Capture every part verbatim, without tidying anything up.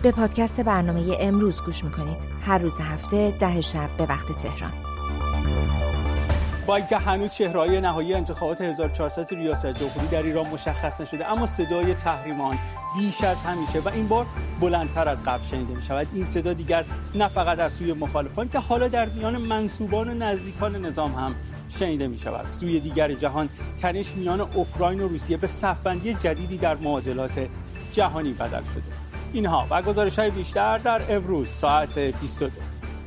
به پادکست برنامه امروز گوش میکنید. هر روز هفته ده شب به وقت تهران. با اینکه هنوز چهره‌های نهایی انتخابات هزار و چهارصد ریاست جمهوری در ایران مشخص نشده، اما صدای تحریمان بیش از همیشه و این بار بلندتر از قبل شنیده می‌شود. این صدا دیگر نه فقط از سوی مخالفان که حالا در میان منسوبان و نزدیکان نظام هم شنیده می‌شود. سوی دیگر جهان تنش میان اوکراین و روسیه به صف‌بندی جدیدی در معادلات جهانی بدل شده. اینها و گزارش‌های بیشتر در امروز ساعت بیست و دو.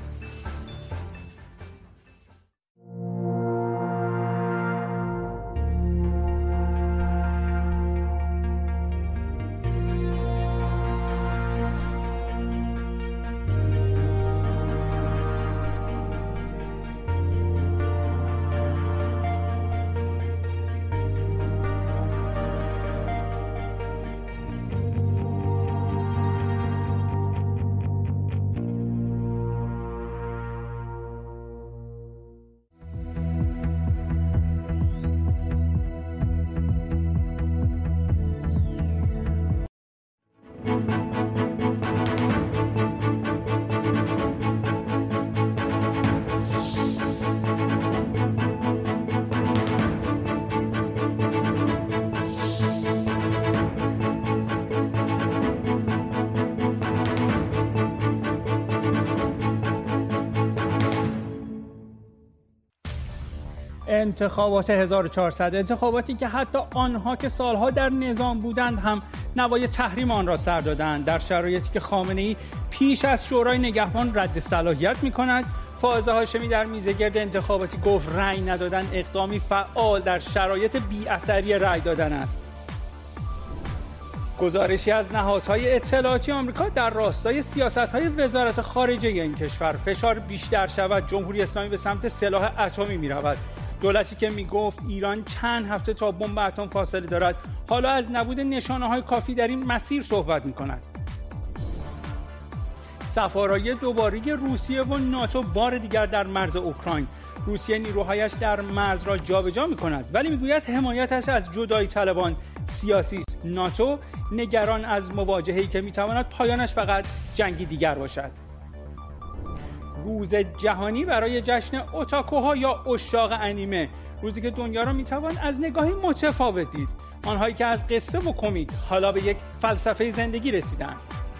انتخابات هزار و چهارصد، انتخاباتی که حتی آنها که سالها در نظام بودند هم نوای تحریم آن را سر دادند، در شرایطی که خامنه‌ای پیش از شورای نگهبان رد صلاحیت می‌کند. فائزه هاشمی در میزگرد انتخاباتی گفت رأی ندادن اقدامی فعال در شرایط بی‌اثری رأی دادن است. گزارشی از نهادهای اطلاعاتی آمریکا در راستای سیاست‌های وزارت خارجه این کشور فشار بیشتر شود، جمهوری اسلامی به سمت سلاح اتمی می‌رود. دولتی که میگفت ایران چند هفته تا بمب اتم فاصله دارد، حالا از نبود نشانه‌های کافی در این مسیر صحبت می‌کند. سفارای دوباره روسیه و ناتو بار دیگر در مرز اوکراین. روسیه نیروهایش در مرز را جابجا می‌کند ولی میگوید حمایتش از جدایی طلبان سیاسی است. ناتو نگران از مواجهه‌ای که می‌تواند پایانش فقط جنگی دیگر باشد. روز جهانی برای جشن اوتاکوها یا عشاق انیمه، روزی که دنیا را میتوان از نگاهی متفاوت دید، آنهایی که از قصه و کمیک حالا به یک فلسفه زندگی رسیدند.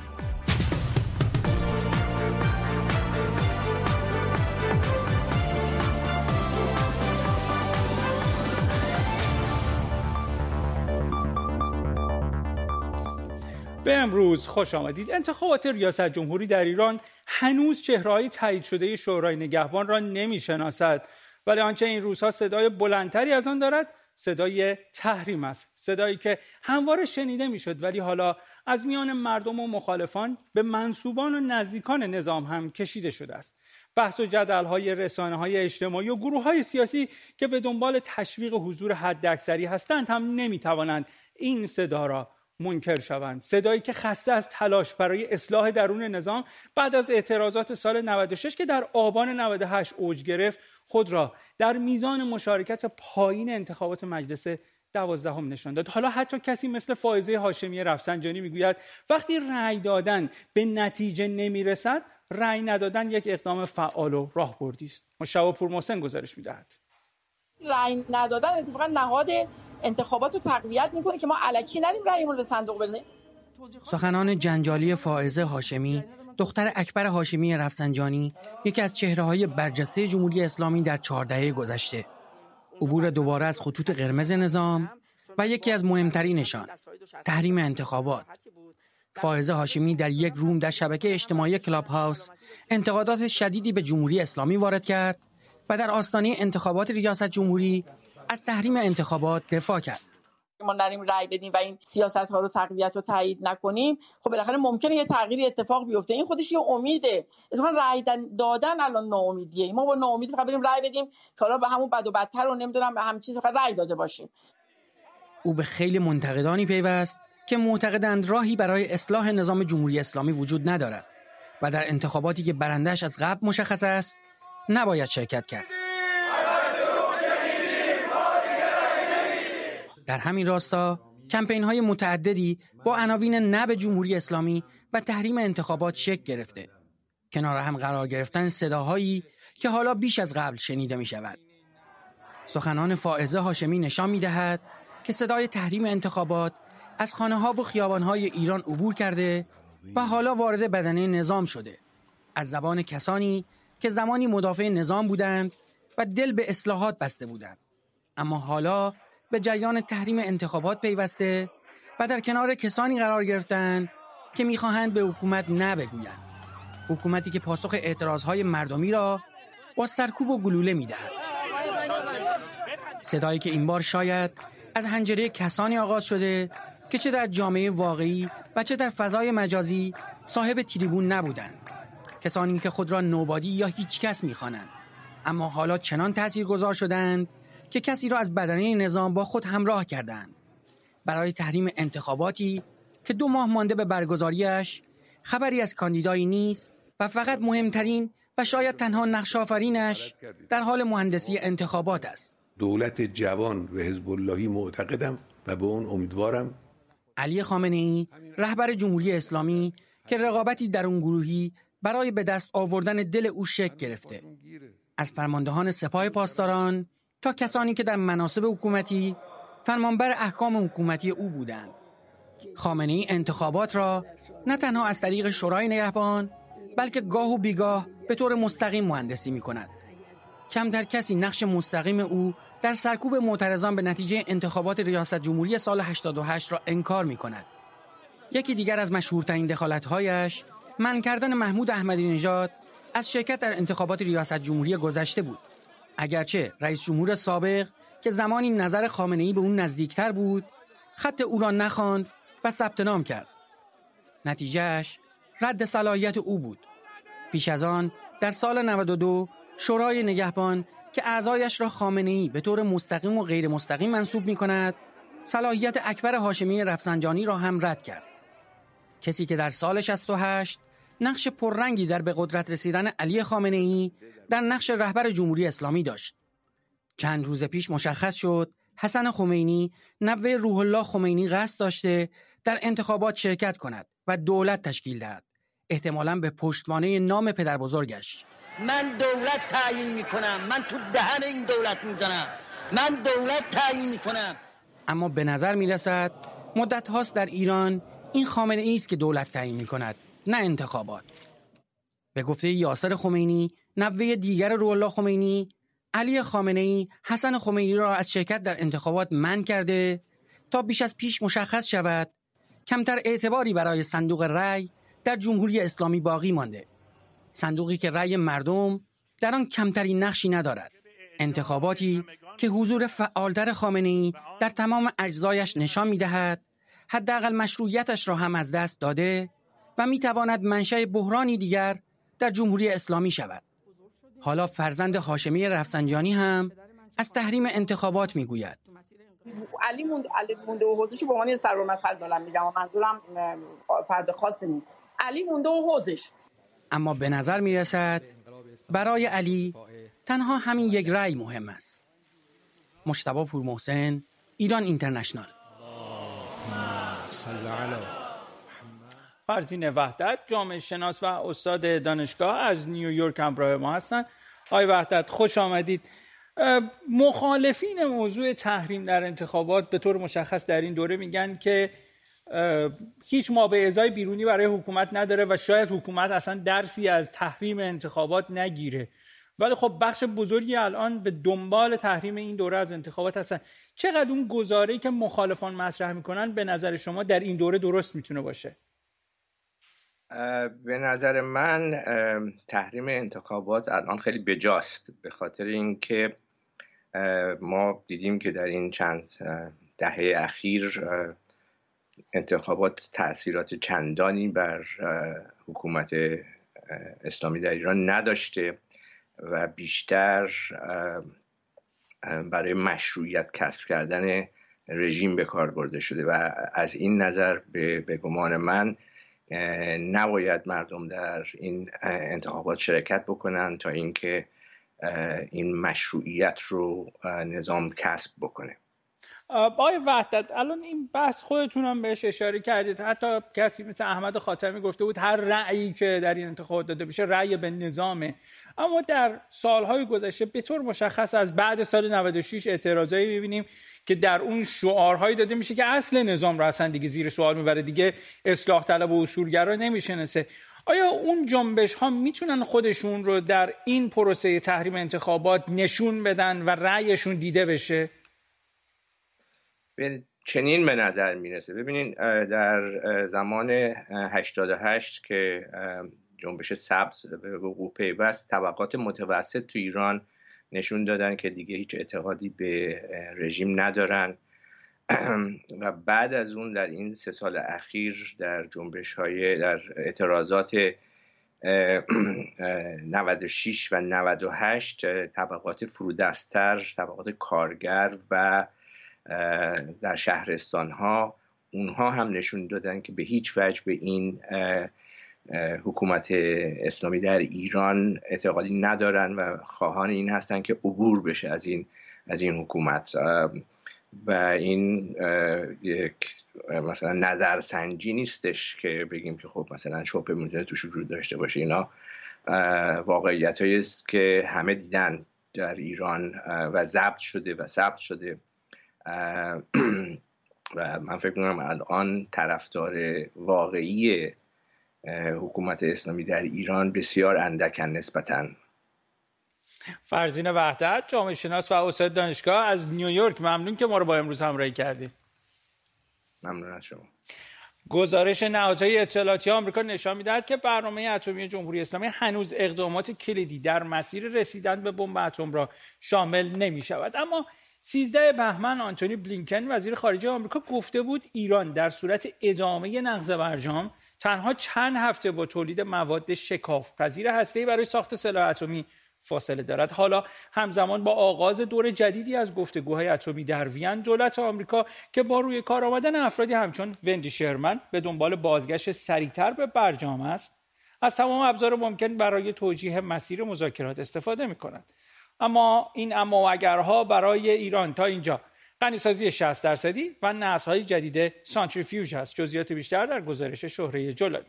به امروز خوش آمدید. انتخابات ریاست جمهوری در ایران هنوز چهره‌های تایید شده شورای نگهبان را نمی‌شناسد، ولی آنچه این روزها صدای بلندتری از آن دارد صدای تحریم است. صدایی که همواره شنیده می‌شد ولی حالا از میان مردم و مخالفان به منسوبان و نزدیکان نظام هم کشیده شده است. بحث و جدل‌های رسانه‌های اجتماعی و گروه‌های سیاسی که به دنبال تشویق حضور حداکثری هستند هم نمی‌توانند این صدا را منکر شوند. صدایی که خسته از تلاش برای اصلاح درون نظام بعد از اعتراضات سال نود و شش که در آبان نود و هشت اوج گرفت، خود را در میزان مشارکت پایین انتخابات مجلس دوازدهم نشان داد. حالا حتی کسی مثل فائزه هاشمی رفسنجانی میگوید وقتی رأی دادن به نتیجه نمیرسد، رأی ندادن یک اقدام فعال و راهبردی است. مشتاق پورمحسن گزارش میدهد. رأی ندادن اتفاقا نهاد انتخابات رو تقویت میکنه که ما الکی ندیم رأیمون به صندوق بدیم. سخنان جنجالی فائزه هاشمی، دختر اکبر هاشمی رفسنجانی، یکی از چهره‌های برجسته جمهوری اسلامی در چهار دهه گذشته. عبور دوباره از خطوط قرمز نظام و یکی از مهمترینشان تحریم انتخابات. فائزه هاشمی در یک روم در شبکه اجتماعی کلاب هاوس انتقادات شدیدی به جمهوری اسلامی وارد کرد و در آستانه انتخابات ریاست جمهوری از تحریم انتخابات دفاع کرد. ما نریم رأی بدیم و این سیاست‌ها رو تقویت و تایید نکنیم، خب بالاخره ممکنه یه تغییری اتفاق بیفته. این خودش یه امیده. اصلا رأی دادن الان ناامیدیه. ما با ناامید فقط بریم رأی بدیم که حالا به همون بد و بدتر رو نمیدونم به همین چیز فقط رأی داده باشیم. او به خیلی منتقدانی پیوست که معتقدند راهی برای اصلاح نظام جمهوری اسلامی وجود ندارد و در انتخاباتی که برندش از قبل مشخص است نباید شرکت کرد. در همین راستا کمپین‌های متعددی با عناوین نه به جمهوری اسلامی و تحریم انتخابات شکل گرفته. کنار هم قرار گرفتن صداهایی که حالا بیش از قبل شنیده می شود. سخنان فائزه هاشمی نشان می دهد که صدای تحریم انتخابات از خانه ها و خیابان های ایران عبور کرده و حالا وارد بدنه نظام شده. از زبان کسانی که زمانی مدافع نظام بودند و دل به اصلاحات بسته بودند، اما حالا به جریان تحریم انتخابات پیوسته و در کنار کسانی قرار گرفتند که می‌خواهند به حکومت نه بگویند. حکومتی که پاسخ اعتراضهای مردمی را با سرکوب و گلوله می‌دهد. صدایی که این بار شاید از حنجره کسانی آغاز شده که چه در جامعه واقعی و چه در فضای مجازی صاحب تریبون نبودند. کسانی که خود را نوبادی یا هیچ کس می‌خوانند، اما حالا چنان تاثیرگذار شدند که کسی را از بدنه نظام با خود همراه کردند برای تحریم انتخاباتی که دو ماه مانده به برگزاریش خبری از کاندیدایی نیست و فقط مهمترین و شاید تنها نقش آفرینش در حال مهندسی انتخابات است. دولت جوان و حزب اللهی معتقدم و به اون امیدوارم. علی خامنه‌ای رهبر جمهوری اسلامی که رقابتی در اون گروهی برای به دست آوردن دل او شکل گرفته، از فرماندهان سپاه پاسداران تا کسانی که در مناصب حکومتی فرمانبر احکام حکومتی او بودند. خامنه‌ای انتخابات را نه تنها از طریق شورای نگهبان بلکه گاه و بیگاه به طور مستقیم مهندسی می‌کند. کمتر کسی نقش مستقیم او در سرکوب معترضان به نتیجه انتخابات ریاست جمهوری سال هشتاد و هشت را انکار می‌کند. یکی دیگر از مشهورترین دخالت‌هایش منع کردن محمود احمدی نژاد از شرکت در انتخابات ریاست جمهوری گذشته بود. اگرچه رئیس جمهور سابق که زمانی نظر خامنه‌ای به اون نزدیکتر بود، خط او را نخواند و ثبت نام کرد. نتیجهش رد صلاحیت او بود. پیش از آن در سال نود و دو شورای نگهبان که اعضایش را خامنه‌ای به طور مستقیم و غیر مستقیم منصوب می‌کند، صلاحیت اکبر هاشمی رفسنجانی را هم رد کرد. کسی که در سال شصت و هشت نقش پررنگی در به قدرت رسیدن علی خامنه‌ای در نقش رهبر جمهوری اسلامی داشت. چند روز پیش مشخص شد حسن خمینی نوه روح الله خمینی قصد داشته در انتخابات شرکت کند و دولت تشکیل دهد، احتمالاً به پشتوانه نام پدر بزرگش. من دولت تعیین میکنم، من تو دهن این دولت میزنم، من دولت تعیین میکنم. اما به نظر میرسد مدت هاست در ایران این خامنه‌ای است که دولت تعیین میکند، نه انتخابات. به گفته یاسر خمینی نوه دیگر روح الله خمینی، علی خامنه‌ای حسن خمینی را از شرکت در انتخابات منع کرده تا بیش از پیش مشخص شود کمتر اعتباری برای صندوق رأی در جمهوری اسلامی باقی مانده. صندوقی که رأی مردم در آن کمترین نقشی ندارد. انتخاباتی که حضور فعالتر خامنه‌ای در تمام اجزایش نشان می‌دهد حداقل مشروعیتش را هم از دست داده و می‌تواند منشأ بحرانی دیگر در جمهوری اسلامی شود. حالا فرزند هاشمی رفسنجانی هم از تحریم انتخابات میگوید. علی مونده علی مونده و حوزش به عنوان سرورمثل دارم میگم، منظورم فرد خاصی نیست. علی مونده و حوزش. اما به نظر میرسد برای علی تنها همین یک رأی مهم است. مجتبی پورمحسن، ایران اینترنشنال. فرزین وحدت، جامعه شناس و استاد دانشگاه از نیویورک همراه ما هستند. آقای وحدت خوش آمدید. مخالفین موضوع تحریم در انتخابات به طور مشخص در این دوره میگن که هیچ مابعضای بیرونی برای حکومت نداره و شاید حکومت اصلا درسی از تحریم انتخابات نگیره، ولی خب بخش بزرگی الان به دنبال تحریم این دوره از انتخابات هستن. چقدر اون گزاره‌ای که مخالفان مطرح میکنن به نظر شما در این دوره درست میتونه باشه؟ به نظر من تحریم انتخابات الان خیلی بجاست، به خاطر اینکه ما دیدیم که در این چند دهه اخیر انتخابات تأثیرات چندانی بر حکومت اسلامی در ایران نداشته و بیشتر برای مشروعیت کسب کردن رژیم به کار برده شده و از این نظر به, به گمان من نباید مردم در این انتخابات شرکت بکنن تا اینکه این مشروعیت رو نظام کسب بکنه. آقای وحدت، الان این بحث خودتون هم بهش اشاره کردید، حتی کسی مثل احمد خاتمی گفته بود هر رأیی که در این انتخابات داده بشه رأی به نظامه. اما در سالهای گذشته به طور مشخص از بعد سال نود و شش اعتراضایی می‌بینیم که در اون شعارهایی داده میشه که اصل نظام رو اصلا دیگه زیر سوال میبره، دیگه اصلاح طلب و اصولگرا نمیشناسه. آیا اون جنبش ها میتونن خودشون رو در این پروسه تحریم انتخابات نشون بدن و رأیشون دیده بشه؟ چنین به نظر میرسه. ببینین در زمان هشتاد و هشت که جنبش سبز به وقوع پیوست، طبقات متوسط تو ایران نشون دادن که دیگه هیچ اعتقادی به رژیم ندارن و بعد از اون در این سه سال اخیر در جنبش های در اعتراضات نود و شش و نود و هشت طبقات فرودستر، طبقات کارگر و در شهرستان ها، اونها هم نشون دادن که به هیچ وجه به این حکومت اسلامی در ایران اعتقادی ندارن و خواهان این هستن که عبور بشه از این از این حکومت. و این یک مثلا نظرسنجی نیستش که بگیم که خب مثلا شبهه میتونه توش وجود داشته باشه. اینا واقعیتایی است که همه دیدن در ایران و ضبط شده و ثبت شده و من فکر می‌کنم الان طرفدار واقعی حکومت اسلامی در ایران بسیار اندکن نسبتاً. فرزین وحدت، جامعه شناس و استاد دانشگاه از نیویورک، ممنون که ما رو با امروز همراهی کردید. ممنون از شما. گزارش نهادهای اطلاعاتی آمریکا نشان می‌دهد که برنامه اتمی جمهوری اسلامی هنوز اقدامات کلیدی در مسیر رسیدن به بمب اتم را شامل نمی‌شود. اما سیزده بهمن آنتونی بلینکن وزیر خارجه آمریکا گفته بود ایران در صورت ادامه نقض برجام تنها چند هفته با تولید مواد شکاف‌پذیر هسته‌ای برای ساخت سلاح اتمی فاصله دارد. حالا همزمان با آغاز دور جدیدی از گفتگوهای اتمی در وین، دولت آمریکا که با روی کار آمدن افرادی همچون وندی شرمن به دنبال بازگشت سریعتر به برجام است، از تمام ابزار ممکن برای توجیه مسیر مذاکرات استفاده می‌کند. اما این اما و اگرها برای ایران تا اینجا غنیسازی شصت درصدی و نسل‌های جدید سانتریفیوژ است. جزئیات بیشتر در گزارش شهره جلالی.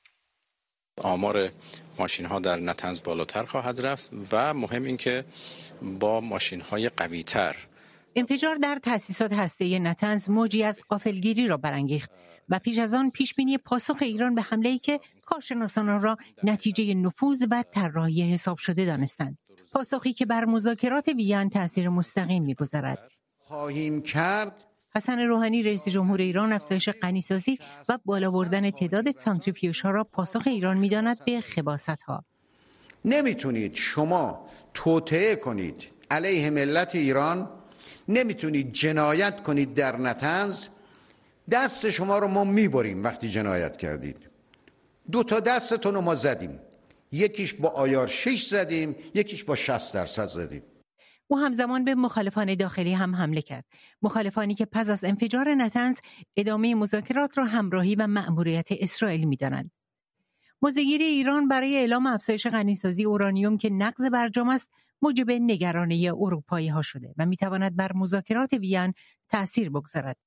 آمار ماشین ها در نتنز بالاتر خواهد رفت و مهم این که با ماشین های قوی تر. انفجار در تأسیسات هسته‌ای نتنز موجی از غافلگیری را برانگیخت و پیش از آن پیشبینی پاسخ ایران به حمله‌ای که کارشناسان آن را نتیجه نفوذ و طراحی حساب شده دانستند. پاسخی که بر مذاکرات وین تأثیر مستقیم می‌گذارد. خواهیم کرد. حسن روحانی رئیس جمهور ایران افزایش غنیسازی و بالا بردن تعداد سانتریفیوژها را پاسخ ایران می‌داند به خباثت‌ها. نمیتونید شما توطئه کنید علیه ملت ایران، نمیتونید جنایت کنید در نتنز، دست شما رو ما میبریم وقتی جنایت کردید. دو تا دستتون رو ما زدیم، یکیش با آیار شش زدیم، یکیش با شصت درصد زدیم. او همزمان به مخالفان داخلی هم حمله کرد. مخالفانی که پس از انفجار نتنز ادامه مذاکرات را همراهی و مأموریت اسرائیل می‌دانند. موضع‌گیری ایران برای اعلام افزایش غنیسازی اورانیوم که نقض برجام است، موجب نگرانی اروپایی‌ها شده و می‌تواند بر مذاکرات وین تأثیر بگذارد.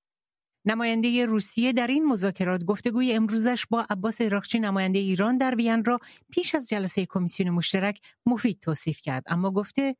نماینده روسیه در این مذاکرات گفتگوی امروزش با عباس عراقچی نماینده ایران در وین را پیش از جلسه کمیسیون مشترک مفید توصیف کرد، اما گفته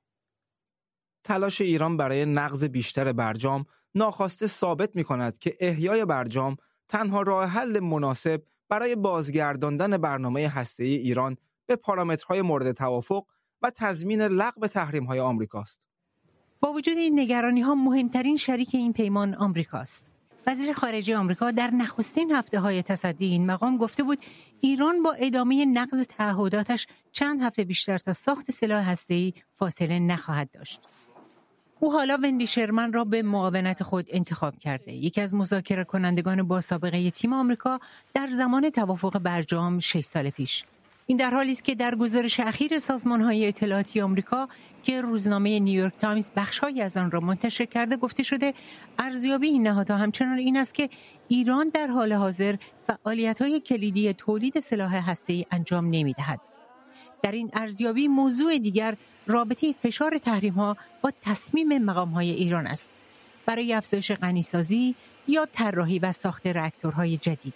تلاش ایران برای نقض بیشتر برجام ناخواسته ثابت می‌کند که احیای برجام تنها راه حل مناسب برای بازگرداندن برنامه هسته‌ای ایران به پارامترهای مورد توافق و تضمین لغو تحریم‌های آمریکاست. با وجود این نگرانی‌ها مهمترین شریک این پیمان آمریکاست. وزیر خارجه آمریکا در نخستین هفته‌های تصدی این مقام گفته بود ایران با ادامه نقض تعهداتش چند هفته بیشتر تا ساخت سلاح هسته‌ای فاصله نخواهد داشت. او حالا وندی شرمن را به معاونت خود انتخاب کرده، یکی از مذاکره کنندگان با سابقه تیم آمریکا در زمان توافق برجام شش سال پیش. این در حالی است که در گزارش اخیر سازمان‌های اطلاعاتی آمریکا که روزنامه نیویورک تایمز بخش‌هایی از آن را منتشر کرده گفته شده ارزیابی این نهادها همچنان این است که ایران در حال حاضر فعالیت‌های کلیدی تولید سلاح هسته‌ای انجام نمی‌دهد. در این ارزیابی موضوع دیگر رابطه فشار تحریم‌ها با تصمیم مقام‌های ایران است. برای افزایش غنیسازی یا طراحی و ساخت راکتورهای جدید.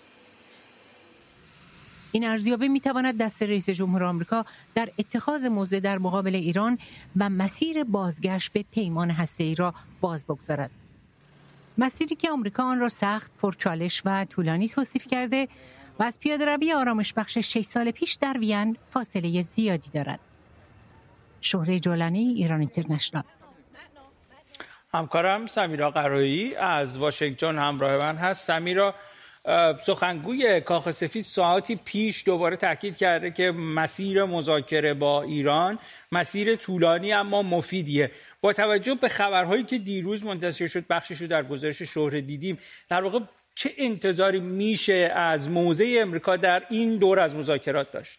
این ارزیابی می‌تواند دست رئیس جمهور آمریکا در اتخاذ موضع در مقابل ایران و مسیر بازگشت به پیمان هسته‌ای را باز بگذارد. مسیری که آمریکا آن را سخت، پرچالش و طولانی توصیف کرده و از پیاده‌روی آرامش بخش شش سال پیش در وین فاصله زیادی دارد. شهره جولانی، ایران اینترنشنال. همکارم سمیرا قرایی از واشنگتن همراه من هست. سمیرا، سخنگوی کاخ سفید ساعتی پیش دوباره تاکید کرده که مسیر مذاکره با ایران مسیر طولانی اما مفیدیه. با توجه به خبرهایی که دیروز منتشر شد، بخشش رو در گزارش شهره دیدیم، در واقع چه انتظاری میشه از موضع امریکا در این دور از مذاکرات داشت؟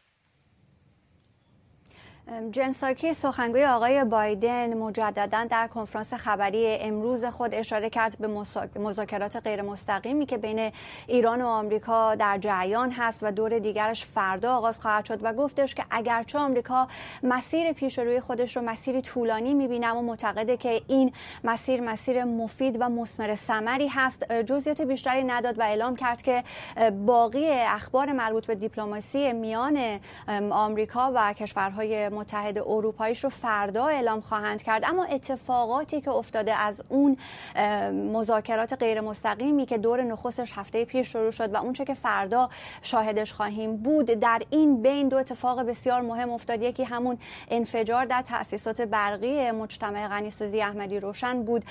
جن ساکی سخنگوی آقای بایدن مجددا در کنفرانس خبری امروز خود اشاره کرد به مذاکرات غیر مستقیمی که بین ایران و آمریکا در جریان هست و دور دیگرش فردا آغاز خواهد شد و گفتش که اگرچه آمریکا مسیر پیش روی خودش رو مسیری طولانی می‌بینه اما معتقده که این مسیر مسیر مفید و مثمر ثمری هست، جزئیات بیشتری نداد و اعلام کرد که باقی اخبار مربوط به دیپلماسی میان آمریکا و کشورهای متحد اروپاییش رو فردا اعلام خواهند کرد. اما اتفاقاتی که افتاده از اون مذاکرات غیر مستقیمی که دور نخستش هفته پیش شروع شد و اونچه که فردا شاهدش خواهیم بود، در این بین دو اتفاق بسیار مهم افتاد. یکی همون انفجار در تأسیسات برقی مجتمع غنیسازی احمدی روشن بود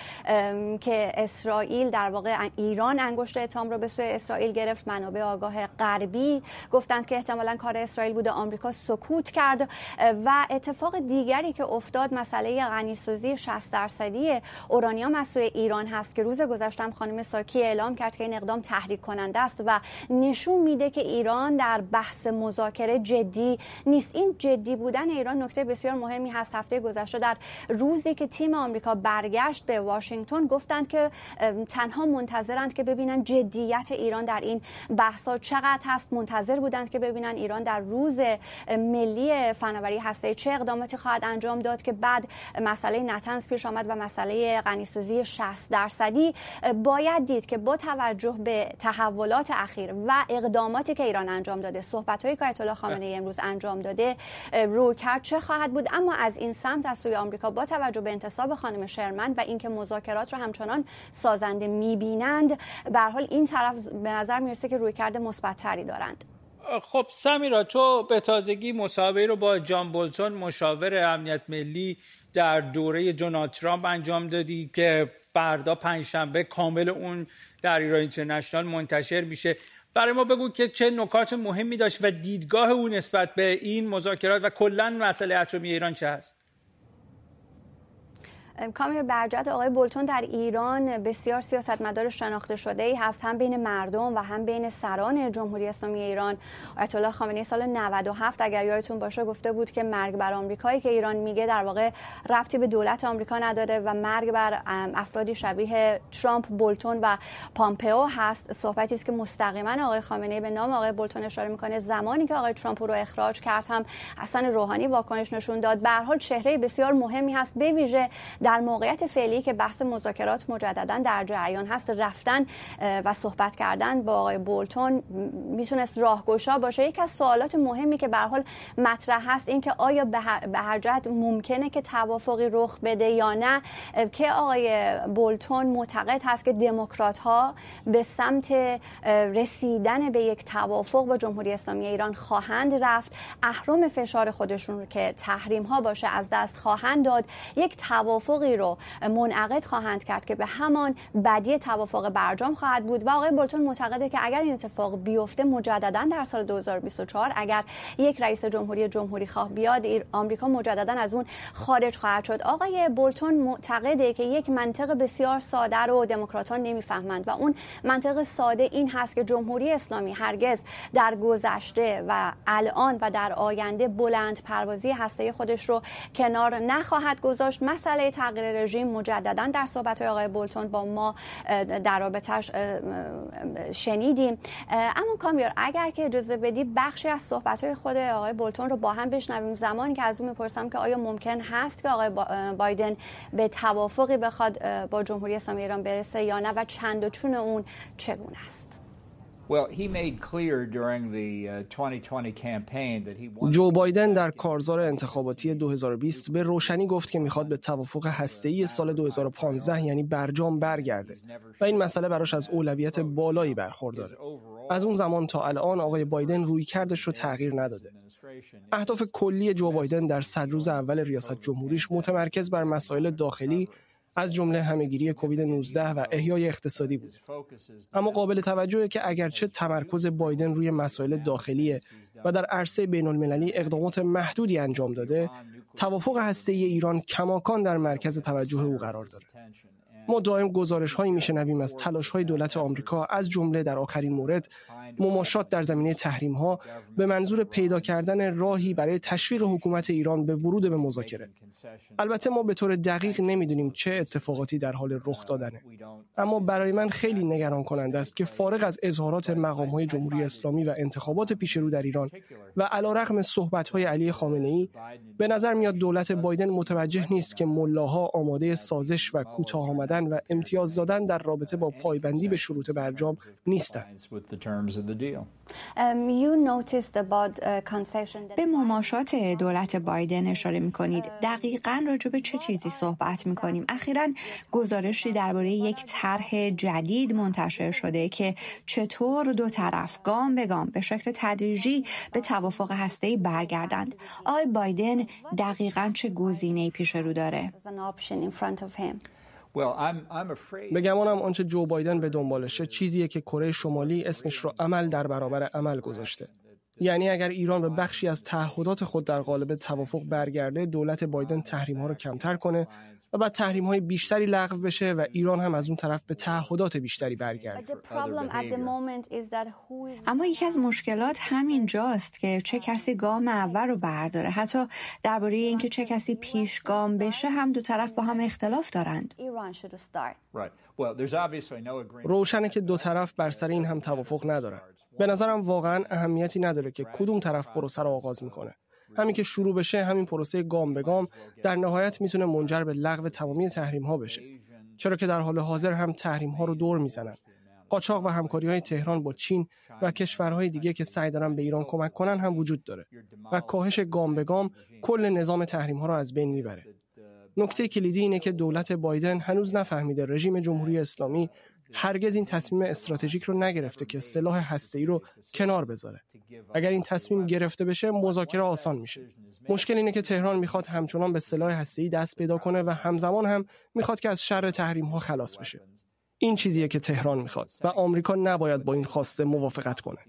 که اسرائیل، در واقع ایران، انگشت اتهام رو به سوی اسرائیل گرفت. منابع آگاه غربی گفتند که احتمالاً کار اسرائیل بوده، آمریکا سکوت کرد. و اتفاق دیگری که افتاد مسئله غنیسازی شصت درصدی اورانیوم از سوی ایران هست که روز گذشته هم خانم ساکی اعلام کرد که این اقدام تحریک کننده است و نشون میده که ایران در بحث مذاکره جدی نیست. این جدی بودن ایران نکته بسیار مهمی هست. هفته گذشته در روزی که تیم آمریکا برگشت به واشنگتن گفتند که تنها منتظرند که ببینن جدیت ایران در این بحث‌ها چقدر هست. منتظر بودند که ببینن ایران در روز ملی فناوری هسته چه اقداماتی خواهد انجام داد که بعد مسئله نتنز پیش آمد و مسئله غنیسازی شصت درصدی. باید دید که با توجه به تحولات اخیر و اقداماتی که ایران انجام داده، صحبت‌هایی که آیت الله خامنه‌ای امروز انجام داده، رویکرد چه خواهد بود. اما از این سمت از سوی آمریکا با توجه به انتصاب خانم شرمن و اینکه مذاکرات رو همچنان سازنده می‌بینند، به هر حال این طرف به نظر میرسه که رویکرد مثبت‌تری دارند. خب سمیرا، تو به تازگی مصاحبه رو با جان بولتون، مشاور امنیت ملی در دوره دونالد ترامپ انجام دادی که فردا پنجشنبه کامل اون در ایران اینترنشنال منتشر میشه. برای ما بگو که چه نکات مهمی داشت و دیدگاه اون نسبت به این مذاکرات و کلاً مسئله اتمی ایران چه هست؟ کامل برجت آقای بولتون در ایران بسیار سیاستمدار شناخته شده ای هست، هم بین مردم و هم بین سران جمهوری اسلامی ایران. آیت الله خامنه‌ای سال نود و هفت اگر یادتون باشه گفته بود که مرگ بر آمریکایی که ایران میگه در واقع ربطی به دولت آمریکا نداره و مرگ بر افرادی شبیه ترامپ، بولتون و پامپئو هست. صحبتی است که مستقیما آقای خامنه‌ای به نام آقای بولتون اشاره میکنه. زمانی که آقای ترامپ رو اخراج کرد هم حسن روحانی واکنش نشون داد. به هر حال چهره بسیار مهمی هست، به ویژه در موقعیت فعلی که بحث مذاکرات مجددا در جریان هست. رفتن و صحبت کردن با آقای بولتون میتونست راهگشا باشه. یکی از سوالات مهمی که به هر حال مطرح هست این که آیا به هر جهت ممکنه که توافقی رخ بده یا نه، که آقای بولتون معتقد هست که دموکرات ها به سمت رسیدن به یک توافق با جمهوری اسلامی ایران خواهند رفت، اهرم فشار خودشون که تحریم ها باشه از دست خواهند داد، یک توافق رو منعقد خواهند کرد که به همان بدی توافق برجام خواهد بود. و آقای بولتون معتقده که اگر این اتفاق بیفته مجددا در سال دو هزار و بیست و چهار اگر یک رئیس جمهوری جمهوری خواه بیاد، آمریکا مجددا از اون خارج خواهد شد. آقای بولتون معتقده که یک منطق بسیار ساده رو دموکراتان نمیفهمند و اون منطق ساده این هست که جمهوری اسلامی هرگز در گذشته و الان و در آینده بلند پروازی هسته خودش رو کنار نخواهد گذاشت. مسئله تغییر رژیم مجددا در صحبت‌های آقای بولتون با ما در رابطه‌اش شنیدیم. اما کامیار اگر که اجازه بدی بخشی از صحبت‌های خود آقای بولتون رو با هم بشنویم، زمانی که از اون می‌پرسم که آیا ممکن هست که آقای بایدن به توافقی بخواد با جمهوری اسلامی ایران برسه یا نه و چند و چون اون چگونه است؟ جو بایدن در کارزار انتخاباتی دو هزار و بیست به روشنی گفت که میخواد به توافق هسته‌ای سال دو هزار و پانزده یعنی برجام برگرده و این مسئله براش از اولویت بالایی برخورداره. از اون زمان تا الان آقای بایدن رویکردش رو تغییر نداده. اهداف کلی جو بایدن در صد روز اول ریاست جمهوریش متمرکز بر مسائل داخلی از جمله همه‌گیری کووید نوزده و احیای اقتصادی بود. اما قابل توجهه که اگرچه تمرکز بایدن روی مسائل داخلیه و در عرصه بین‌المللی اقدامات محدودی انجام داده، توافق هسته‌ای ایران کماکان در مرکز توجه او قرار داره. ما دائم گزارش‌هایی می‌شنویم از تلاش‌های دولت آمریکا از جمله در آخرین مورد مماشات در زمینه تحریم‌ها به منظور پیدا کردن راهی برای تشویق حکومت ایران به ورود به مذاکره. البته ما به طور دقیق نمی‌دونیم چه اتفاقاتی در حال رخ دادنه. اما برای من خیلی نگران کننده است که فارغ از اظهارات مقام‌های جمهوری اسلامی و انتخابات پیش رو در ایران و علیرغم صحبت‌های علی خامنه‌ای، به نظر میاد دولت بایدن متوجه نیست که ملاها آماده سازش و کوتاه آمدن و امتیاز دادن در رابطه با پایبندی به شروط برجام نیستند. به مماشات دولت بایدن اشاره می‌کنید. دقیقاً راجع به چه چیزی صحبت می‌کنیم؟ اخیراً گزارشی درباره یک طرح جدید منتشر شده که چطور دو طرف گام به گام به شکل تدریجی به توافق هسته‌ای برگردند. آقای بایدن دقیقاً چه گزینه‌ای پیش رو داره؟ به گمانم آنچه جو بایدن به دنبالشه چیزیه که کره شمالی اسمش رو عمل در برابر عمل گذاشته. یعنی اگر ایران به بخشی از تعهدات خود در قالب توافق برگرده، دولت بایدن تحریم‌ها رو کمتر کنه و بعد تحریم‌های بیشتری لغو بشه و ایران هم از اون طرف به تعهدات بیشتری برگرده. اما یکی از مشکلات همین جاست که چه کسی گام اول رو برداره. حتی درباره اینکه چه کسی پیش گام بشه هم دو طرف با هم اختلاف دارند. روشنه که دو طرف بر سر این هم توافق ندارن. به نظرم واقعا اهمیتی نداره که کدوم طرف پروسه رو آغاز میکنه. همین که شروع بشه، همین پروسه گام به گام در نهایت میتونه منجر به لغو تمامی تحریم ها بشه. چرا که در حال حاضر هم تحریم ها رو دور میزنن. قاچاق و همکاری های تهران با چین و کشورهای دیگه که سعی دارن به ایران کمک کنن هم وجود داره و کاهش گام به گام کل نظام تحریم ها رو از بین میبره. نکته کلیدی اینه که دولت بایدن هنوز نفهمیده رژیم جمهوری اسلامی هرگز این تصمیم استراتژیک رو نگرفته که سلاح هسته‌ای رو کنار بذاره. اگر این تصمیم گرفته بشه، مذاکره آسان میشه. مشکل اینه که تهران میخواد همچنان به سلاح هسته‌ای دست پیدا کنه و همزمان هم میخواد که از شر تحریم‌ها خلاص بشه. این چیزیه که تهران میخواد و آمریکا نباید با این خواسته موافقت کنه.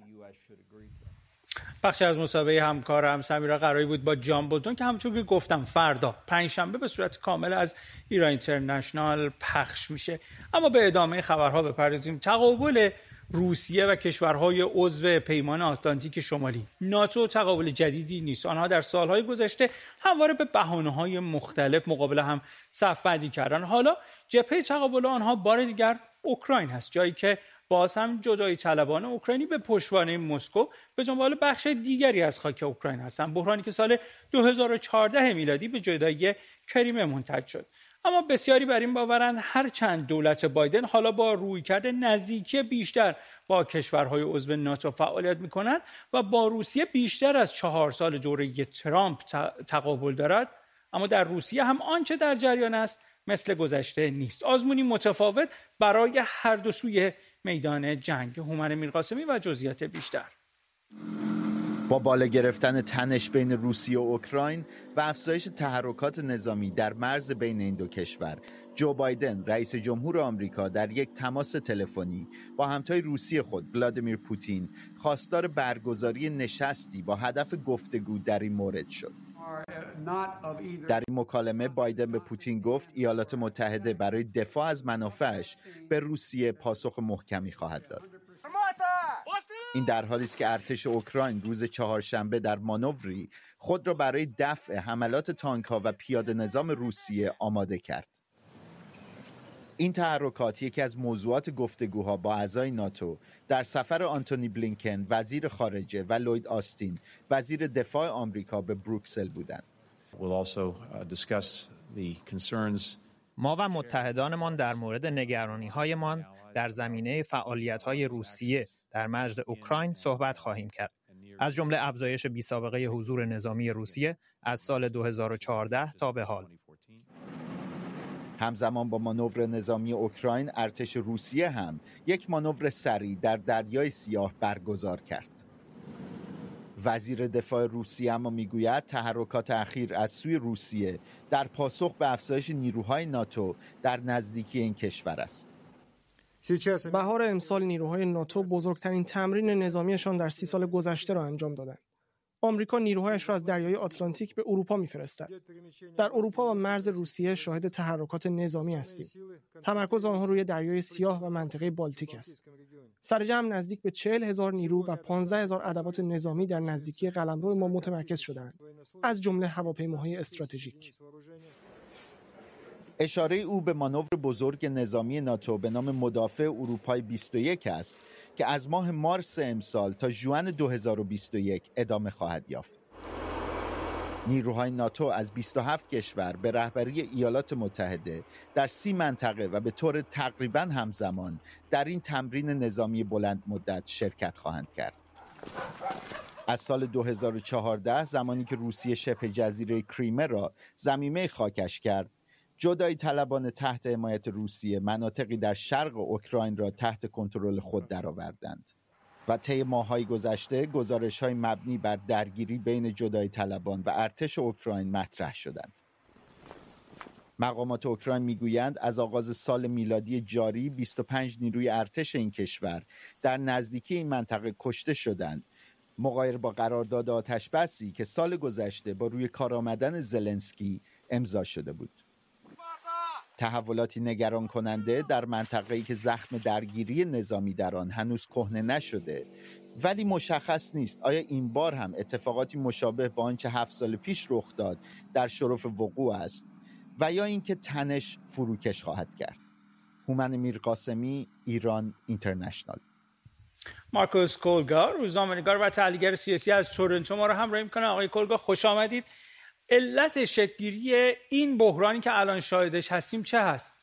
بخشی از مسابقه همکارم سمیرا قرایی بود با جان بولتون که همونطور که گفتم فردا پنجشنبه به صورت کامل از ایران اینترنشنال پخش میشه. اما به ادامه خبرها بپردازیم. تقابل روسیه و کشورهای عضو پیمان آتلانتیک شمالی ناتو تقابل جدیدی نیست. آنها در سالهای گذشته همواره به بهانه‌های مختلف مقابل هم صف بندی کردن. حالا جبهه تقابل آنها بار دیگر اوکراین هست، جایی که باز هم جدایی طلبان اوکراینی به پشتوانه مسکو به دنبال بخش دیگری از خاک اوکراین هستند. بحرانی که سال دو هزار و چهارده میلادی به جدایی کریمه منتج شد. اما بسیاری بر این باورند هرچند دولت بایدن حالا با رویکرد نزدیکی بیشتر با کشورهای عضو ناتو فعالیت می‌کند و با روسیه بیشتر از چهار سال دوره ترامپ تقابل دارد، اما در روسیه هم آنچه در جریان است مثل گذشته نیست. آزمونی متفاوت برای هر دو سوی میدان جنگ. هومن میرقاسمی و جزئیات بیشتر. با بالا گرفتن تنش بین روسیه و اوکراین و افزایش تحرکات نظامی در مرز بین این دو کشور، جو بایدن رئیس جمهور آمریکا در یک تماس تلفنی با همتای روسی خود ولادیمیر پوتین خواستار برگزاری نشستی با هدف گفتگو در این مورد شد. در این مکالمه بایدن به پوتین گفت ایالات متحده برای دفاع از منافعش به روسیه پاسخ محکمی خواهد داد. این در حالی است که ارتش اوکراین روز چهارشنبه در مانوری خود را برای دفع حملات تانک‌ها و پیاده نظام روسیه آماده کرد. این تحرکات یکی از موضوعات گفتگوها با اعضای ناتو در سفر آنتونی بلینکن وزیر خارجه و لوید آستین وزیر دفاع آمریکا به بروکسل بودند. ما و متحدانمان در مورد نگرانی‌هایمان در زمینه فعالیت‌های روسیه در مرز اوکراین صحبت خواهیم کرد. از جمله افزایش بی‌سابقه حضور نظامی روسیه از سال دو هزار و چهارده تا به حال. همزمان با مانور نظامی اوکراین، ارتش روسیه هم یک مانور سریع در دریای سیاه برگزار کرد. وزیر دفاع روسیه اما میگوید تحرکات اخیر از سوی روسیه در پاسخ به افزایش نیروهای ناتو در نزدیکی این کشور است. بهار امسال نیروهای ناتو بزرگترین تمرین نظامیشان در سی سال گذشته را انجام دادند. آمریکا نیروهایش را از دریای آتلانتیک به اروپا می‌فرستد. در اروپا و مرز روسیه شاهد تحرکات نظامی هستیم. تمرکز آنها روی دریای سیاه و منطقه بالتیک است. سرجم نزدیک به چهل هزار نیرو و پانزده هزار ادوات نظامی در نزدیکی قلمرو ما متمرکز شدند، از جمله هواپیماهای استراتژیک. اشاره او به مانور بزرگ نظامی ناتو به نام مدافع اروپای بیست و یک است که از ماه مارس امسال تا ژوئن دو هزار و بیست و یک ادامه خواهد یافت. نیروهای ناتو از بیست و هفت کشور به رهبری ایالات متحده در سی منطقه و به طور تقریباً همزمان در این تمرین نظامی بلند مدت شرکت خواهند کرد. از سال دو هزار و چهارده زمانی که روسیه شبه جزیره کریمه را ضمیمه خاکش کرد، جدایی طلبان تحت حمایت روسیه مناطقی در شرق اوکراین را تحت کنترل خود درآوردند و طی ماه‌های گذشته گزارش‌های مبنی بر درگیری بین جدایی طلبان و ارتش اوکراین مطرح شدند. مقامات اوکراین میگویند از آغاز سال میلادی جاری بیست و پنج نیروی ارتش این کشور در نزدیکی این منطقه کشته شدند، مغایر با قرارداد آتش‌بسی که سال گذشته با روی کار آمدن زلنسکی امضا شده بود. تحولاتی نگران کننده در منطقه‌ای که زخم درگیری نظامی در آن هنوز کهنه نشده، ولی مشخص نیست آیا این بار هم اتفاقاتی مشابه با آنچه هفت سال پیش رخ داد در شرف وقوع است و یا اینکه تنش فروکش خواهد کرد. هومن میرقاسمی، ایران اینترنشنال. مارکوس کولگا، روزنامه‌نگار و تحلیلگر سیاسی از تورنتو ما رو همراهی می‌کنه. آقای کولگا خوش آمدید. علت شکل‌گیری این بحرانی که الان شاهدش هستیم چه هست؟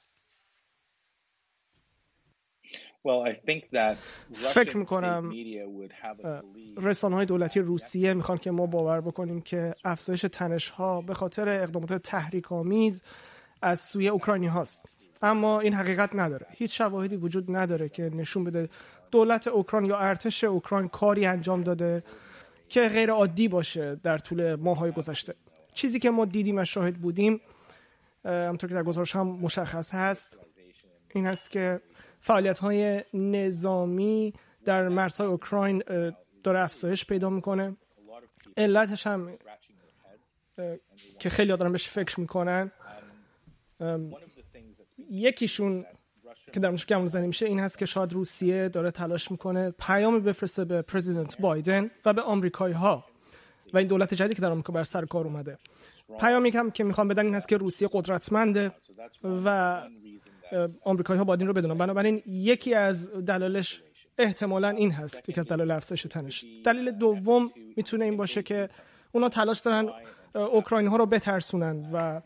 فکر میکنم رسانه‌های دولتی روسیه میخوان که ما باور بکنیم که افزایش تنش‌ها به خاطر اقدامات تحریک‌آمیز از سوی اوکراینی هاست، اما این حقیقت نداره. هیچ شواهدی وجود نداره که نشون بده دولت اوکراین یا ارتش اوکراین کاری انجام داده که غیر عادی باشه در طول ماه‌های گذشته. چیزی که ما دیدیم و شاهد بودیم، همونطور که در گزارش هم مشخص هست، این هست که فعالیت‌های نظامی در مرزهای اوکراین داره افزایش پیدا میکنه. علتش هم که خیلی دارن بهش فکر میکنن، یکیشون که در موردش گمان زنی میشه این هست که شاید روسیه داره تلاش میکنه پیامی بفرسته به پرزیدنت بایدن و به آمریکایی ها و این دولت جدیدی که در آمریکا بر سر کار اومده. پیامی هم که میخوان بدن این هست که روسیه قدرتمنده و آمریکایی ها باید این رو بدونن. بنابراین یکی از دلایلش احتمالاً این هست، یکی از دلایل افزایش تنش. دلیل دوم میتونه این باشه که اونا تلاش دارن اوکراینی ها رو بترسونن و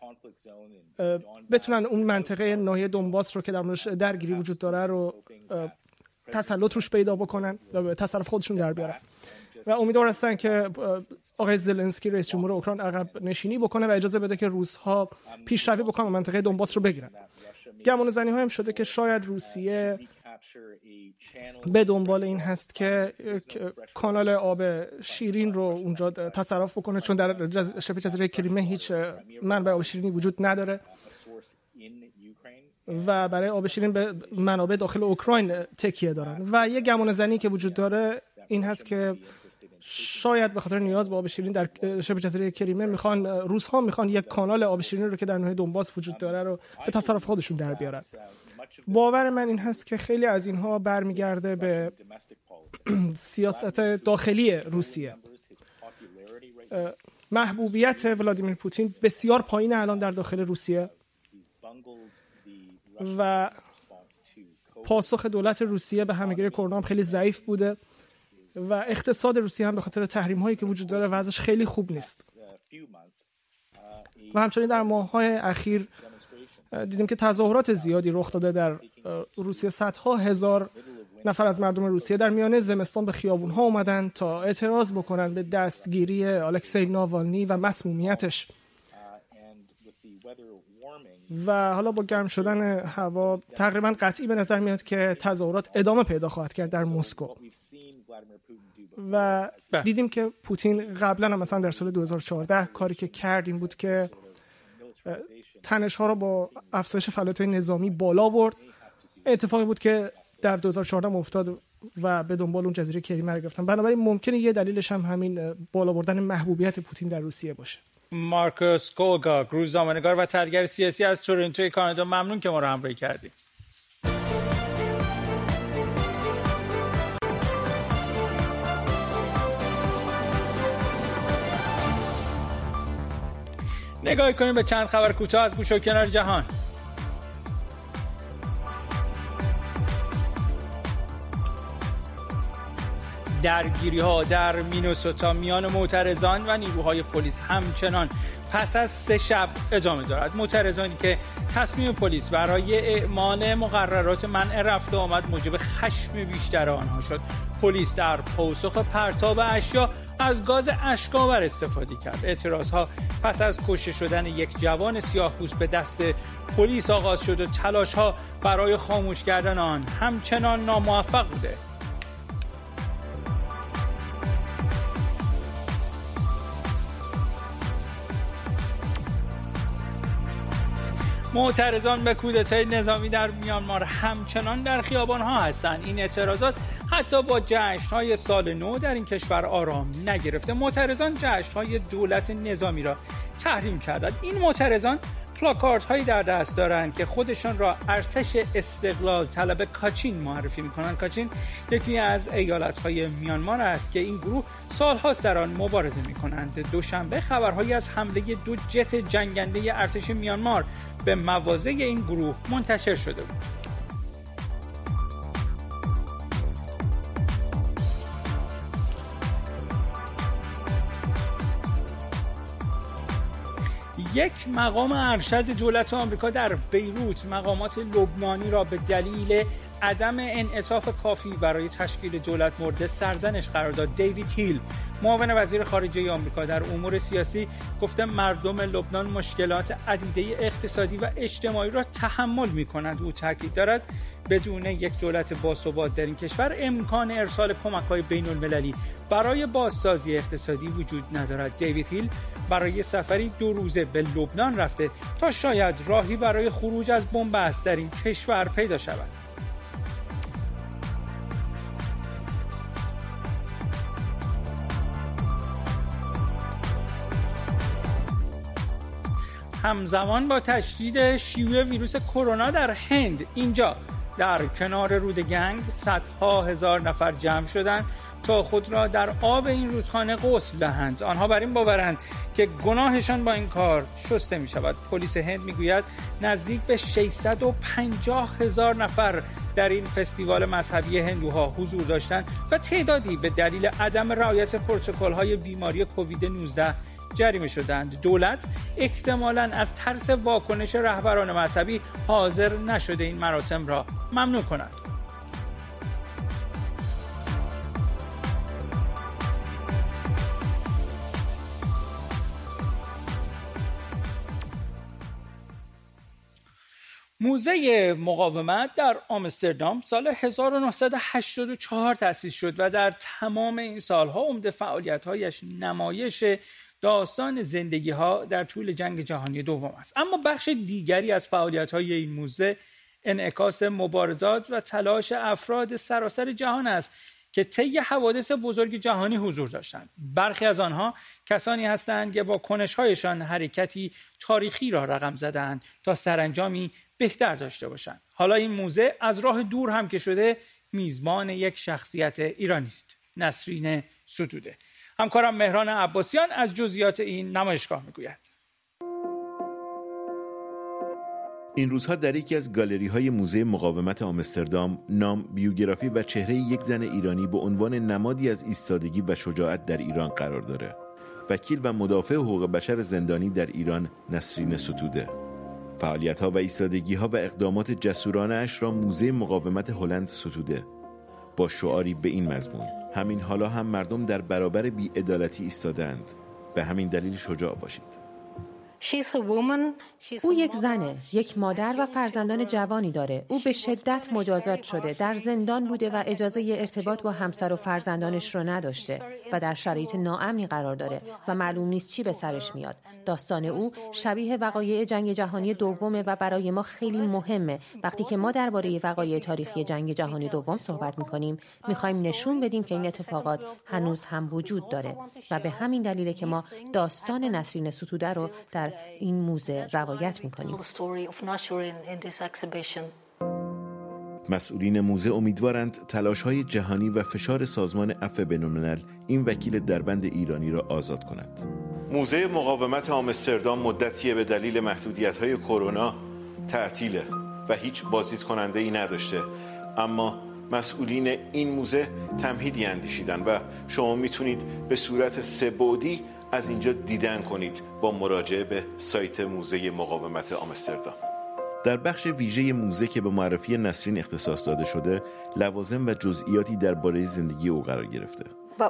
بتونن اون منطقه ناحیه دونباس رو که در موردش درگیری وجود داره رو تسلط روش پیدا بکنن و به تصرف خودشون در بیارن و امیدوار هستن که آقای زلنسکی رئیس جمهور اوکراین عقب نشینی بکنه و اجازه بده که روس‌ها پیشروی بکنن و منطقه دونباس رو بگیرن. گمان زنی ها هم شده که شاید روسیه به دنبال این هست که کانال آب شیرین رو اونجا تصرف بکنه، چون در جز... شبه جزیره کریمه هیچ منبع آب شیرینی وجود نداره و برای آب شیرین به منابع داخل اوکراین تکیه دارن. و یه گمان زنی که وجود داره این هست که شاید به خاطر نیاز به آب شیرین در شبه جزیره کریمه میخوان روس‌ها میخوان یک کانال آب شیرین رو که در ناحیه دونباس وجود داره رو به تصرف خودشون در بیارن. باور من این هست که خیلی از اینها برمیگرده به سیاست داخلی روسیه. محبوبیت ولادیمیر پوتین بسیار پایین الان در داخل روسیه و پاسخ دولت روسیه به همهگیری کرونا هم خیلی ضعیف بوده و اقتصاد روسیه هم به خاطر تحریم هایی که وجود داره وضعش خیلی خوب نیست. و همچنین در ماه‌های اخیر دیدیم که تظاهرات زیادی رخ داده در روسیه. صدها هزار نفر از مردم روسیه در میانه زمستان به خیابون‌ها اومدن تا اعتراض بکنن به دستگیری الکسی ناوالنی و مسمومیتش. و حالا با گرم شدن هوا تقریبا قطعی به نظر میاد که تظاهرات ادامه پیدا خواهد کرد در مسکو. و دیدیم که پوتین قبلا هم مثلا در سال دو هزار و چهارده کاری که کرد این بود که تنش‌ها رو با افزایش فعالیت‌های نظامی بالا برد. اتفاقی بود که در دو هزار و چهارده افتاد و به دنبال اون جزیره کریمه رو گرفتن. بنابراین ممکنه یه دلیلش هم همین بالا بردن محبوبیت پوتین در روسیه باشه. مارکوس گولگاگ، روزنامه‌نگار و تحلیلگر سیاسی از تورنتو کانادا، ممنون که ما رو همراهی کردید. نگاه کنیم به چند خبر کوتاه از گوش و کنار جهان. درگیری ها در مینوسوتا میان معترضان و نیروهای پلیس همچنان پس از سه شب ادامه دارد. معترضانی که تصمیم پلیس برای اعمال مقررات منع رفت و آمد موجب خشم بیشتر آنها شد. پلیس در پاسخ پرتاب اشیا از گاز اشک‌آور استفاده کرد. اعتراضها پس از کشته شدن یک جوان سیاه‌پوست به دست پلیس آغاز شد و تلاش‌ها برای خاموش کردن آن همچنان ناموفق بوده. معترضان به کودتای نظامی در میانمار همچنان در خیابان‌ها هستند. این اعتراضات حتی با جشن‌های سال نو در این کشور آرام نگرفته. معترضان جشن‌های دولت نظامی را تحریم کردند. این معترضان پلاکاردهایی در دست دارند که خودشان را ارتش استقلال طلب کاچین معرفی می‌کنند. کاچین یکی از ایالت‌های میانمار است که این گروه سال‌هاست در آن مبارزه می‌کنند. دوشنبه خبرهایی از حمله دو جت جنگنده ارتش میانمار به مواضع این گروه منتشر شده بود. یک مقام ارشد دولت آمریکا در بیروت مقامات لبنانی را به دلیل عدم انعطاف کافی برای تشکیل دولت مورد سرزنش قرار داد. دیوید هیل، معاون وزیر خارجه آمریکا در امور سیاسی، گفته مردم لبنان مشکلات عدیده اقتصادی و اجتماعی را تحمل می‌کنند. او تاکید دارد بدون یک دولت باثبات در این کشور امکان ارسال کمک‌های بین‌المللی برای بازسازی اقتصادی وجود ندارد. دیوید هیل برای سفری دو روزه به لبنان رفته تا شاید راهی برای خروج از بن‌بست در این کشور پیدا شود. همزمان با تشدید شیوع ویروس کرونا در هند، اینجا در کنار رودگنگ صدها هزار نفر جمع شدند تا خود را در آب این رودخانه غسل دهند. آنها بر این باورند که گناهشان با این کار شسته می شود. پلیس هند می گوید نزدیک به ششصد و پنجاه هزار نفر در این فستیوال مذهبی هندوها حضور داشتند و تعدادی به دلیل عدم رعایت پروتکل‌های بیماری کووید نوزده جریمه شدند. دولت احتمالاً از ترس واکنش رهبران مذهبی حاضر نشده این مراسم را ممنوع کند. موزه مقاومت در آمستردام سال هزار و نهصد و هشتاد و چهار تأسیس شد و در تمام این سالها عمده فعالیت‌هایش نمایش داستان زندگی‌ها در طول جنگ جهانی دوم است. اما بخش دیگری از فعالیت‌های این موزه انعکاس مبارزات و تلاش افراد سراسر جهان است که طی حوادث بزرگ جهانی حضور داشتند. برخی از آنها کسانی هستند که با کنش‌هایشان حرکتی تاریخی را رقم زدند تا سرانجامی بهتر داشته باشند. حالا این موزه از راه دور هم که شده میزبان یک شخصیت ایرانی است، نسرین ستوده. همکارم مهران عباسیان از جزئیات این نمایشگاه میگوید. این روزها در یکی از گالری‌های موزه مقاومت آمستردام نام، بیوگرافی و چهره یک زن ایرانی به عنوان نمادی از ایستادگی و شجاعت در ایران قرار داره. وکیل و مدافع حقوق بشر زندانی در ایران نسرین ستوده. فعالیت‌ها و ایستادگی‌ها و اقدامات جسورانه اش را موزه مقاومت هلند ستوده با شعاری به این مضمون: همین حالا هم مردم در برابر بی‌عدالتی ایستادند، به همین دلیل شجاع باشید. او یک زنه، یک مادر و فرزندان جوانی داره. او به شدت مجازات شده، در زندان بوده و اجازه ارتباط با همسر و فرزندانش رو نداشته و در شرایط ناامنی قرار داره و معلوم نیست چی به سرش میاد. داستان او شبیه وقایع جنگ جهانی دومه و برای ما خیلی مهمه. وقتی که ما درباره وقایع تاریخی جنگ جهانی دوم صحبت می‌کنیم، می‌خوایم نشون بدیم که این اتفاقات هنوز هم وجود داره و به همین دلیله که ما داستان نسرین ستوده رو در این موزه روایت می‌کنیم. مسئولین موزه امیدوارند تلاش‌های جهانی و فشار سازمان عفو بین‌الملل این وکیل دربند ایرانی را آزاد کند. موزه مقاومت آمستردام مدتیه به دلیل محدودیت‌های کرونا تعطیله و هیچ بازدید کننده‌ای نداشته، اما مسئولین این موزه تمهیدی اندیشیدن و شما میتونید به صورت سه بعدی از اینجا دیدن کنید با مراجعه به سایت موزه مقاومت آمستردام. در بخش ویژه موزه که به معرفی نسرین اختصاص داده شده، لوازم و جزئیاتی درباره زندگی او قرار گرفته.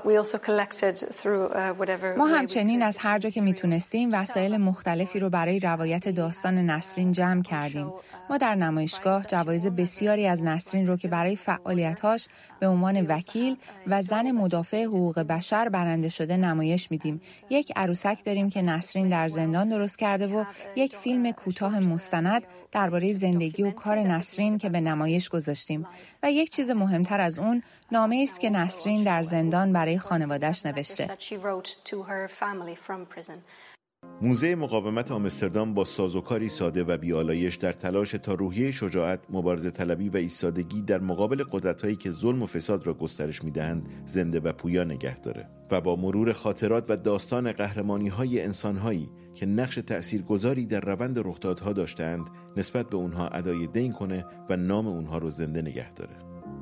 ما همچنین از هر جا که میتونستیم وسایل مختلفی رو برای روایت داستان نسرین جمع کردیم. ما در نمایشگاه جوایز بسیاری از نسرین رو که برای فعالیت‌هاش به عنوان وکیل و زن مدافع حقوق بشر برنده شده نمایش میدیم. یک عروسک داریم که نسرین در زندان درست کرده و یک فیلم کوتاه مستند درباره زندگی و کار نسرین که به نمایش گذاشتیم. و یک چیز مهمتر از اون، نامه‌ای است که نسرین در زندان برای خانواده‌اش نوشته. موزه مقاومت آمستردام با سازوکاری ساده و بی‌آلایش در تلاش تا روحیه شجاعت، مبارزه طلبی و ایستادگی در مقابل قدرت‌هایی که ظلم و فساد را گسترش می‌دهند زنده و پویا نگه داره و با مرور خاطرات و داستان قهرمانی‌های انسان‌هایی که نقش تأثیرگذاری در روند رخدادها داشتند نسبت به اونها ادای دین کنه و نام اونها رو زنده نگه داره.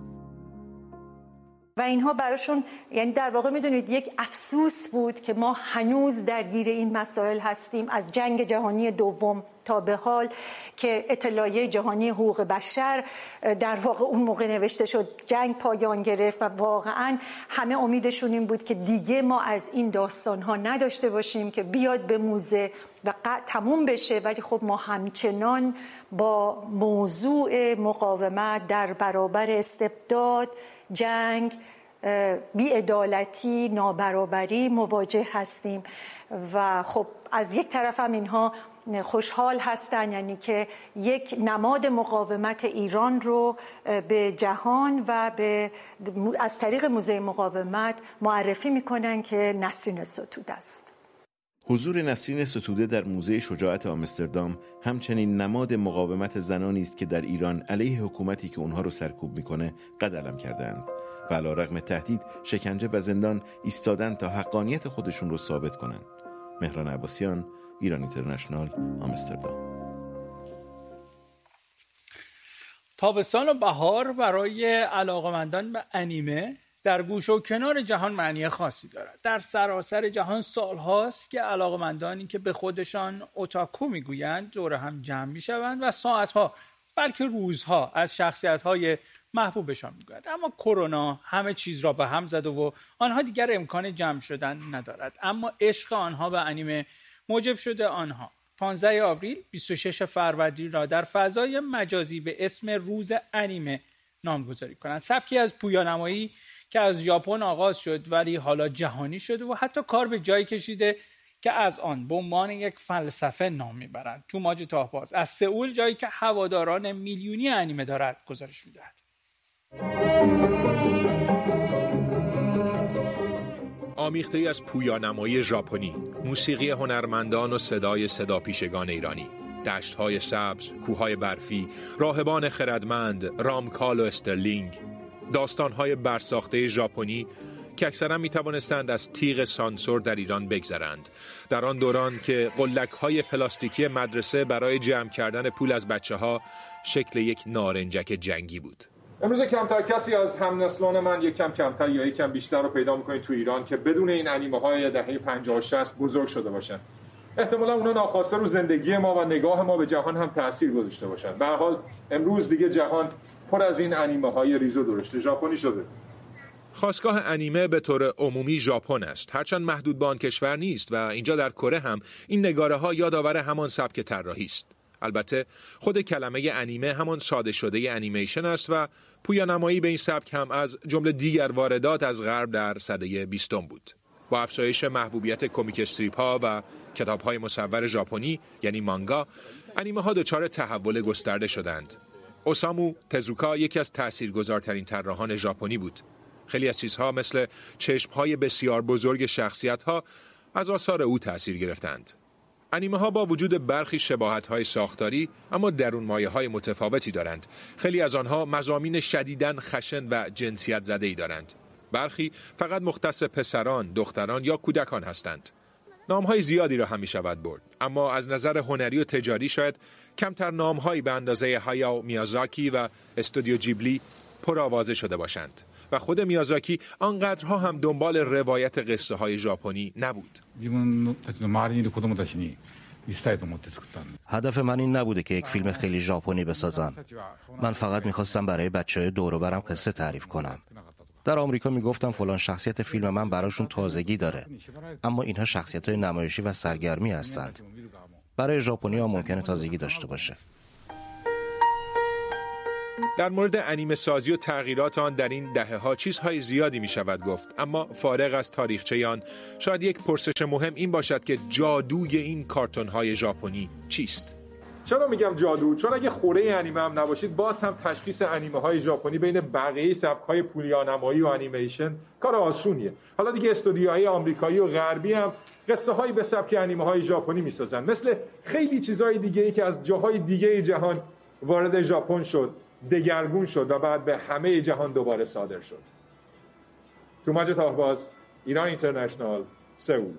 و اینها براشون، یعنی در واقع میدونید، یک افسوس بود که ما هنوز درگیر این مسائل هستیم از جنگ جهانی دوم تا به حال که اطلاعیه جهانی حقوق بشر در واقع اون موقع نوشته شد، جنگ پایان گرفت و واقعا همه امیدشون این بود که دیگه ما از این داستان‌ها نداشته باشیم که بیاد به موزه و تموم بشه. ولی خب ما همچنان با موضوع مقاومت در برابر استبداد، جنگ، بی‌عدالتی، نابرابری مواجه هستیم و خب از یک طرف هم اینها خوشحال هستن، یعنی که یک نماد مقاومت ایران رو به جهان و به از طریق موزه مقاومت معرفی میکنن که نسرین ستوده است. حضور نسرین ستوده در موزه شجاعت آمستردام همچنین نماد مقاومت زنانی است که در ایران علیه حکومتی که اونها رو سرکوب میکنه قد علم کردند و علیرغم تهدید، شکنجه و زندان ایستادن تا حقانیت خودشون رو ثابت کنند. مهران عباسیان، ایران اینترنشنال، آمستردام. تابستان و بهار برای علاقه‌مندان به انیمه در گوشه و کنار جهان معنی خاصی دارد. در سراسر جهان سالهاست که علاقه‌مندانی که به خودشان اوتاکو میگویند دور هم جمع میشوند و ساعتها بلکه روزها از شخصیت‌های محبوبشان میگویند. اما کرونا همه چیز را به هم زد و آنها دیگر امکان جمع شدن ندارد. اما عشق آنها به انیمه موجب شده آنها پانزده آوریل بیست و شش فروردین را در فضای مجازی به اسم روز انیمه نامگذاری کنند. سبکی از پویانمایی که از ژاپن آغاز شد ولی حالا جهانی شده و حتی کار به جایی کشیده که از آن به عنوان یک فلسفه نام میبرند. توماج تاهباز از سئول، جایی که هواداران میلیونی انیمه دارد، گزارش میدهد. آمیخته از پویانمایی ژاپنی، موسیقی هنرمندان و صدای صداپیشگان ایرانی، دشت‌های سبز، کوههای برفی، راهبان خردمند، رامکال و استرلینگ، داستان‌های برساخته ژاپنی که اکثرا می‌توانستند از تیغ سانسور در ایران بگذرند. در آن دوران که قلک‌های پلاستیکی مدرسه برای جمع کردن پول از بچه‌ها شکل یک نارنجک جنگی بود. امروز کمتر کسی از همنسلان من یک کم کمتر یا یک کم بیشتر رو پیدا می‌کنید تو ایران که بدون این انیمه‌های دهه پنجاه و شصت بزرگ شده باشن. احتمالا اونا ناخواسته رو زندگی ما و نگاه ما به جهان هم تأثیر گذاشته باشن. به هر حال امروز دیگه جهان پر از این انیمه‌های ریز و درشت ژاپنی شده. خاستگاه انیمه به طور عمومی ژاپن است، هرچند محدود به آن کشور نیست و اینجا در کره هم این نگاره‌ها یادآور همان سبک طراحی است. البته خود کلمه انیمه همان ساده شده انیمیشن است و پویانمایی به این سبک هم از جمله دیگر واردات از غرب در سده بیستم بود. با افزایش محبوبیت کمیک استریپ ها و کتاب های مصور ژاپنی یعنی مانگا، انیمه ها دچار تحول گسترده شدند. اوسامو تزوکا یکی از تاثیرگذارترین طراحان ژاپنی بود. خیلی از چیزها مثل چشم‌های بسیار بزرگ شخصیت‌ها از آثار او تأثیر گرفتند. انیمه ها با وجود برخی شباهت‌های ساختاری اما درون مایه‌های متفاوتی دارند. خیلی از آنها مضامین شدیداً خشن و جنسیت زده‌ای دارند. برخی فقط مختص پسران، دختران یا کودکان هستند. نام‌های زیادی را هم می‌شود برد، اما از نظر هنری و تجاری شاید کمتر نام‌هایی به اندازه هایاو میازاکی و استودیو جیبلی پرآوازه شده باشند. و خود میازاکی آنقدرها هم دنبال روایت قصه های ژاپنی نبود. هدف من این نبوده که یک فیلم خیلی ژاپنی بسازم. من فقط میخواستم برای بچه‌های دور و برم قصه تعریف کنم. در آمریکا میگفتم فلان شخصیت فیلم من براشون تازگی داره، اما اینها شخصیت‌های نمایشی و سرگرمی هستند. برای ژاپنی‌ها ممکنه تازگی داشته باشه. در مورد انیمه سازی و تغییرات آن در این دهه‌ها چیزهای زیادی می شود گفت، اما فارغ از تاریخچه آن شاید یک پرسش مهم این باشد که جادوی این کارتون‌های ژاپنی چیست؟ چرا میگم جادو؟ چون اگه خوره انیمه هم نباشید باز هم تشخیص انیمه‌های ژاپنی بین بقیه سبک‌های پولیانمایی و انیمیشن کار آسونیه. حالا دیگه استودیوهای آمریکایی و غربی هم قصه‌هایی به سبک انیمه‌های ژاپنی می‌سازن، مثل خیلی چیزهای دیگه‌ای که از جاهای دیگه جهان وارد ژاپن شد، دگرگون شد و بعد به همه جهان دوباره صادر شد. توماج تاهباز، ایران اینترنشنال، سئول.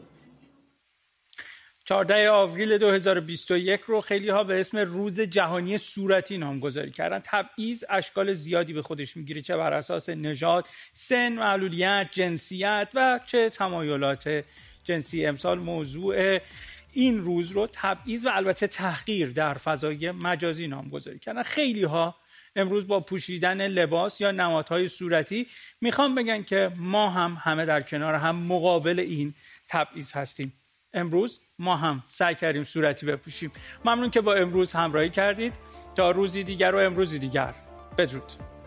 چهاردهم آوریل دو هزار و بیست و یک رو خیلی ها به اسم روز جهانی صورتی نامگذاری کردن. تبعیض اشکال زیادی به خودش میگیره، چه بر اساس نژاد، سن، معلولیت، جنسیت و چه تمایلات جنسی. امسال موضوع این روز رو تبعیض و البته تحقیر در فضای مجازی نامگذاری کردن. خیلی ها امروز با پوشیدن لباس یا نمادهای صورتی میخوام بگن که ما هم همه در کنار هم مقابل این تبعیض هستیم. امروز ما هم سعی کردیم صورتی بپوشیم. ممنون که با امروز همراهی کردید. تا روزی دیگر و امروزی دیگر، بدرود.